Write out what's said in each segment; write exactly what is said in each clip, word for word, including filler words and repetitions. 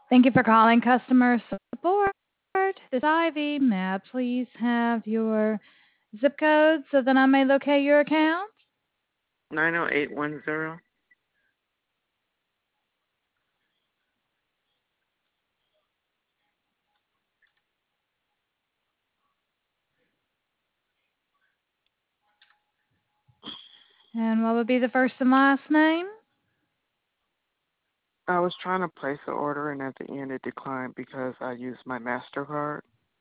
Thank you for calling customer support. This is Ivy. May I please have your zip code so that I may locate your account? nine oh eight one zero. And what would be the first and last name? I was trying to place an order and at the end it declined because I used my MasterCard.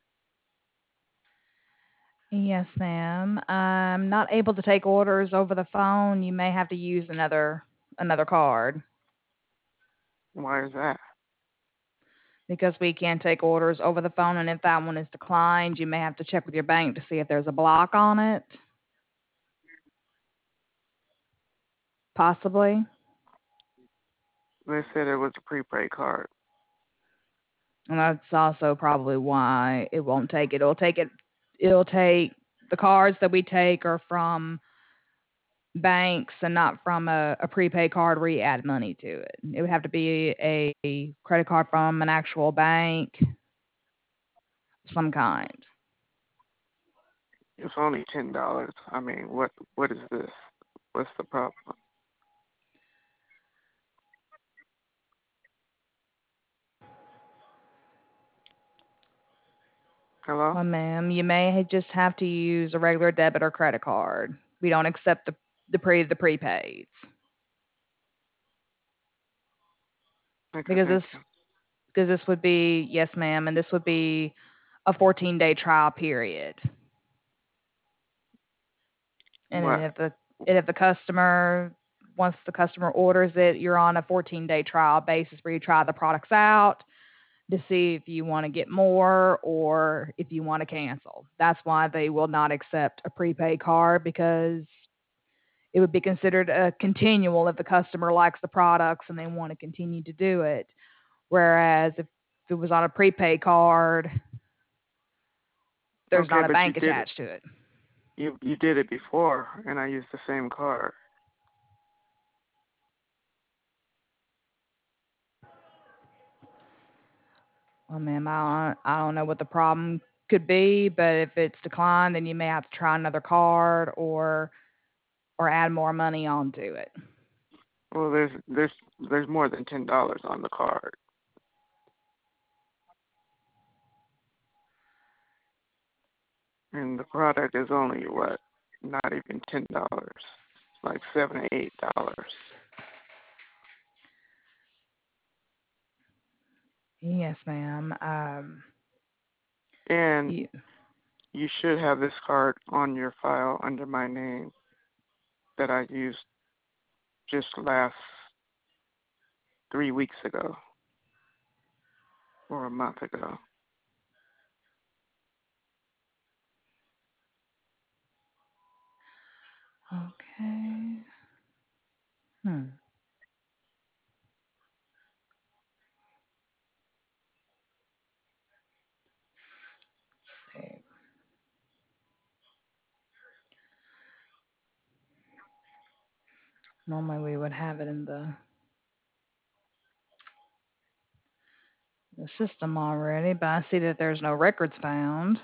Yes, ma'am. I'm not able to take orders over the phone. You may have to use another another card Why is that? because we can't take orders over the phone, and if that one is declined, you may have to check with your bank to see if there's a block on it. Possibly. They said it was a prepaid card. And that's also probably why it won't take it. It'll take it it'll take the cards that we take are from banks and not from a, a prepaid card where you add money to it. It would have to be a credit card from an actual bank of some kind. It's only ten dollars. I mean, what what is this? What's the problem? Hello? Well, ma'am, you may just have to use a regular debit or credit card. We don't accept the the pre the prepaids Okay, because thank this you. because this would be yes, ma'am, and this would be a fourteen day trial period. And What? if the and if the customer once the customer orders it, you're on a fourteen day trial basis where you try the products out to see if you want to get more or if you want to cancel. That's why they will not accept a prepaid card because it would be considered a continual if the customer likes the products and they want to continue to do it. Whereas if it was on a prepaid card, there's Okay, not a but you bank did it. attached to it. You you did it before, and I used the same card. Well, ma'am, I don't, I don't know what the problem could be, but if it's declined, then you may have to try another card or or add more money onto it. Well, there's there's there's more than ten dollars on the card, and the product is only what? Not even ten dollars. Like seven or eight dollars. Yes, ma'am. Um, And you, you should have this card on your file under my name that I used just last three weeks ago or a month ago. okay. Hmm. Let's see. Normally we would have it in the the system already, but I see that there's no records found.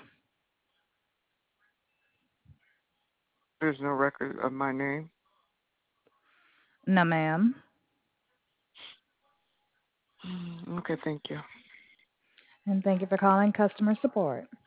There's no record of my name. No, ma'am. Mm, okay, thank you. And thank you for calling customer support.